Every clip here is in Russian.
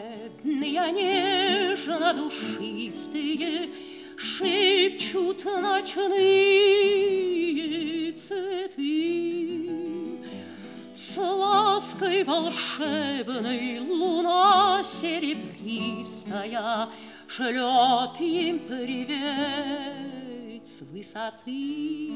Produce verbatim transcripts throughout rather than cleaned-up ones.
бледные, нежно-душистые, шепчут ночные цветы. С лаской волшебной луна серебристая шлет им привет с высоты.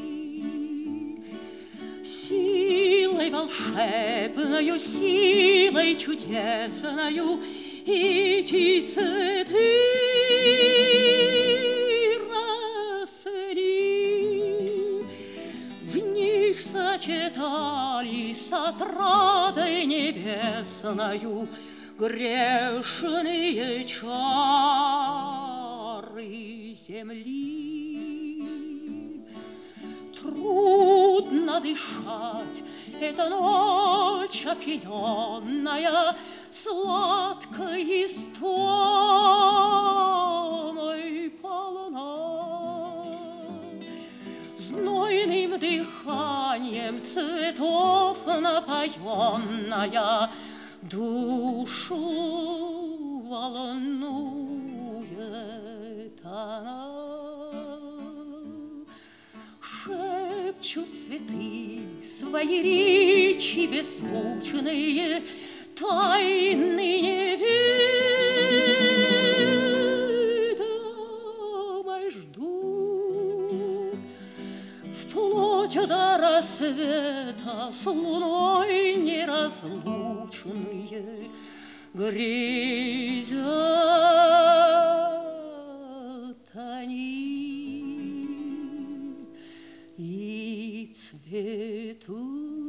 Силой волшебною, силой чудесною эти цветы расцвели. В них сочетались с отрадой небесною грешные чары земли. Трудно дышать, эта ночь опьяненная сладкой истомой полна. Знойным дыханием цветов напоенная душу волнует она. Шепчут цветы свои речи беззвучные, тайны неведомой ждут. Вплоть до рассвета с луной неразлучные грезят они и цветут.